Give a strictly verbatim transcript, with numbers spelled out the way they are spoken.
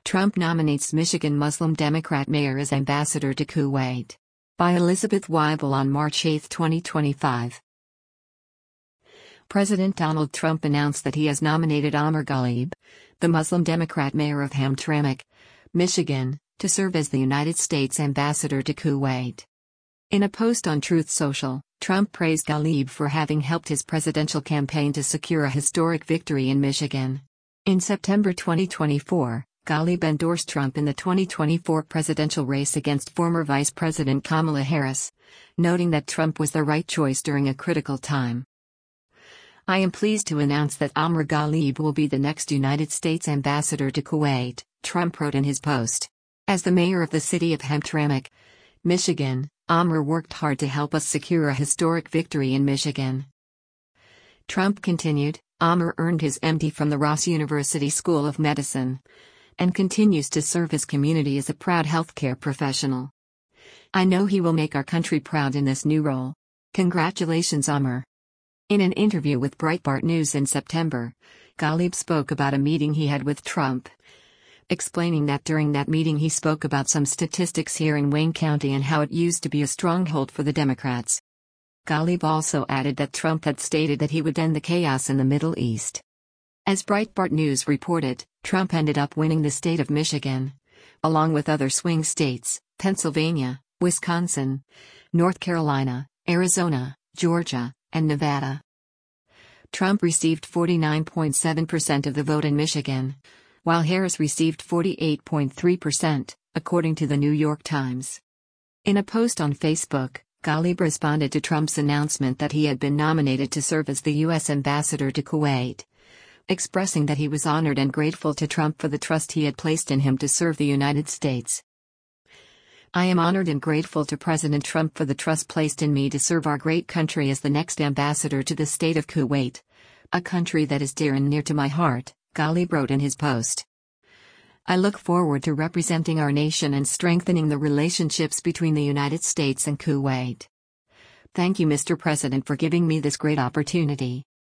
Trump nominates Michigan Muslim Democrat mayor as ambassador to Kuwait. By Elizabeth Weibel on March eighth, twenty twenty-five. President Donald Trump announced that he has nominated Amr Ghalib, the Muslim Democrat mayor of Hamtramck, Michigan, to serve as the United States ambassador to Kuwait. In a post on Truth Social, Trump praised Ghalib for having helped his presidential campaign to secure a historic victory in Michigan. In September twenty twenty-four, Ghalib endorsed Trump in the twenty twenty-four presidential race against former Vice President Kamala Harris, noting that Trump was the right choice during a critical time. I am pleased to announce that Amr Ghalib will be the next United States ambassador to Kuwait, Trump wrote in his post. As the mayor of the city of Hamtramck, Michigan, Amr worked hard to help us secure a historic victory in Michigan. Trump continued, Amr earned his M D from the Ross University School of Medicine and continues to serve his community as a proud healthcare professional. I know he will make our country proud in this new role. Congratulations, Amr. In an interview with Breitbart News in September, Ghalib spoke about a meeting he had with Trump, explaining that during that meeting he spoke about some statistics here in Wayne County and how it used to be a stronghold for the Democrats. Ghalib also added that Trump had stated that he would end the chaos in the Middle East. As Breitbart News reported, Trump ended up winning the state of Michigan, along with other swing states, Pennsylvania, Wisconsin, North Carolina, Arizona, Georgia, and Nevada. Trump received forty-nine point seven percent of the vote in Michigan, while Harris received forty-eight point three percent, according to the New York Times. In a post on Facebook, Ghalib responded to Trump's announcement that he had been nominated to serve as the U S ambassador to Kuwait, expressing that he was honored and grateful to Trump for the trust he had placed in him to serve the United States. I am honored and grateful to President Trump for the trust placed in me to serve our great country as the next ambassador to the state of Kuwait, a country that is dear and near to my heart, Ghalib wrote in his post. I look forward to representing our nation and strengthening the relationships between the United States and Kuwait. Thank you, Mister President, for giving me this great opportunity.